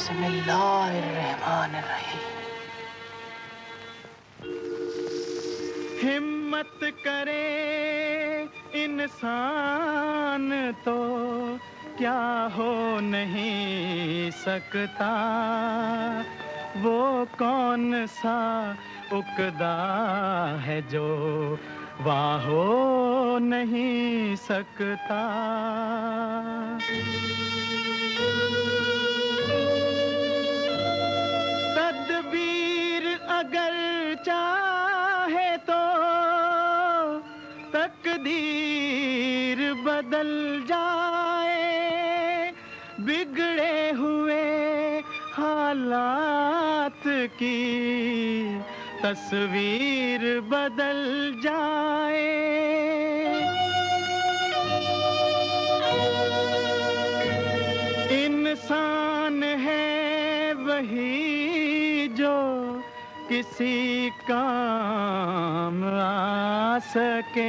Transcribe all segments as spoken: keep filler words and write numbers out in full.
बिस्मिल्लाहिर्रहमानिर्रहीम। हिम्मत करे इंसान तो क्या हो नहीं सकता, वो कौन सा उकदा है जो वाह हो नहीं सकता। तदबीर अगर चाहे तो तकदीर बदल जाए, बिगड़े हुए हालात की तस्वीर बदल जाए। इंसान है वही जो किसी काम आ सके,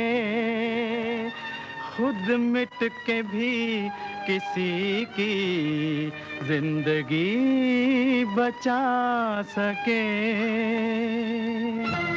खुद मिट के भी किसी की जिंदगी बचा सके।